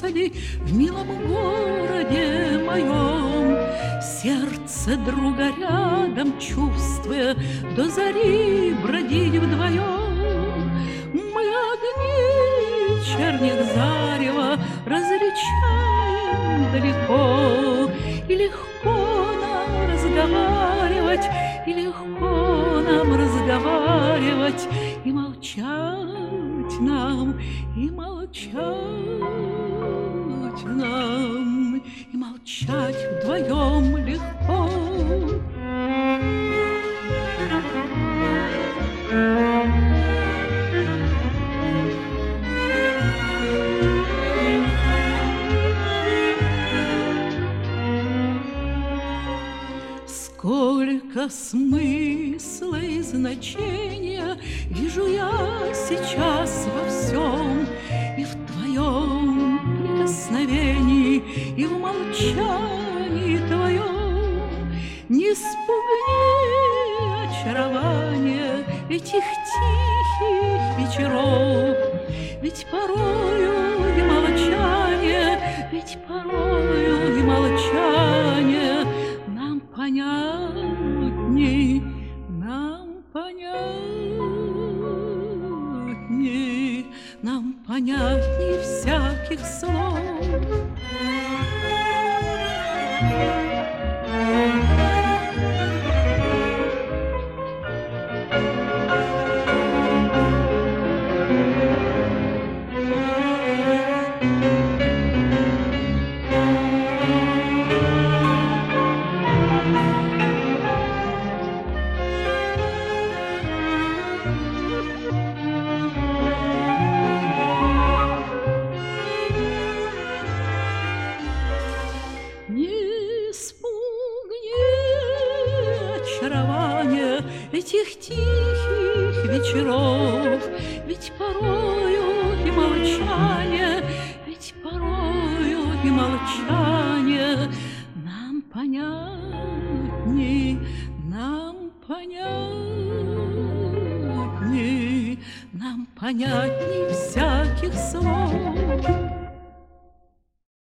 ли в милом городе моем, сердце друга рядом чувствуя, до зари бродить вдвоем. Мы огни вечерних зарева различаем далеко, и легко нам разговаривать, и легко нам разговаривать, и молчать нам, и молчать нам, и молчать вдвоем легко. Сколько смысла и значения вижу я сейчас во всем, и в твоем прикосновении, и в молчании твоем. Не спугни очарование этих тихих вечеров, ведь порою и молчание, ведь порою и молчание нам понятней, нам понятней, нам понятней всяких слов. Очарование этих тихих вечеров, ведь порою и молчание, ведь порою и молчание нам понятней, нам понятней, нам понятней всяких слов.